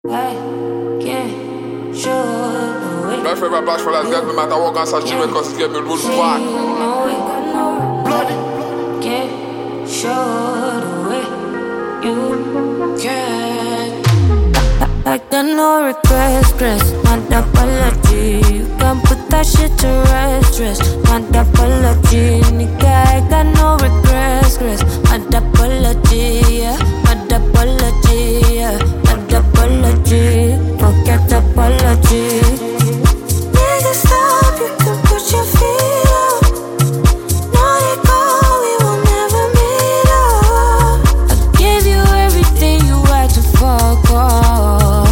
Mijn favorite black for that guy, no matter what guns I shoot, because it's getting me road back. Bloody. Can't show the way you can. Like the no regrets, my apology. You can put that shit to rest, my apology. Nigga, I got no regrets, my apology, yeah, my apology, yeah, my apology. Forget apology. Nigga, stop, you can put your feet up. Now you go, we will never meet up. I gave you everything you had to fuck off.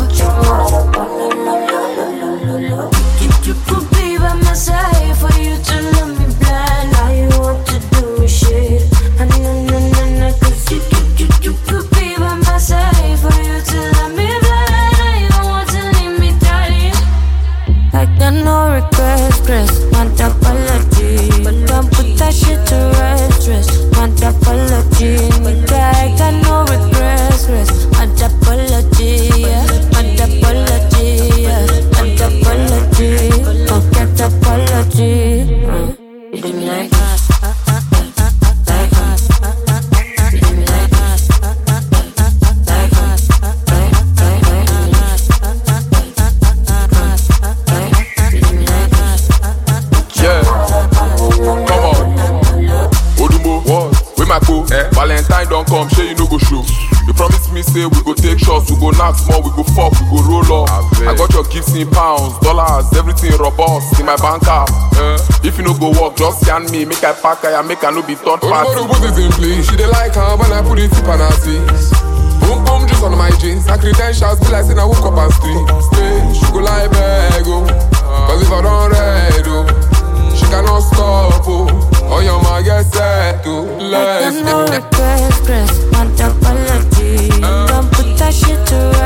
You could be by my side for you to love me blind. All you want to do is shit. Na, cause you could be by my side for you to love me blind. All you want to leave me dying. Like the no regrets, my apology. But don't put that shit to rest, my apology. Nigga, I got no regrets, my apology, yeah, my apology, yeah, my apology. Forget apology. You do me like that. Valentine don't come, sure you no go show. You promise me say we go take shots, we go knock small, we go fuck, we go roll up. I got your gifts in pounds, dollars, everything robust in my bank app. If you no go work, just scan me, make I pack I make I no be third party. Oh, put it in place, she dey like her when I put it tip on her seats. Boom boom juice on my jeans, her credentials be like saying I woke up and street. She go like beg, oh, cause if I don't read, oh, she cannot stop, oh. Oh, your man get set to let's go. No regrets, my apology. Don't put that shit to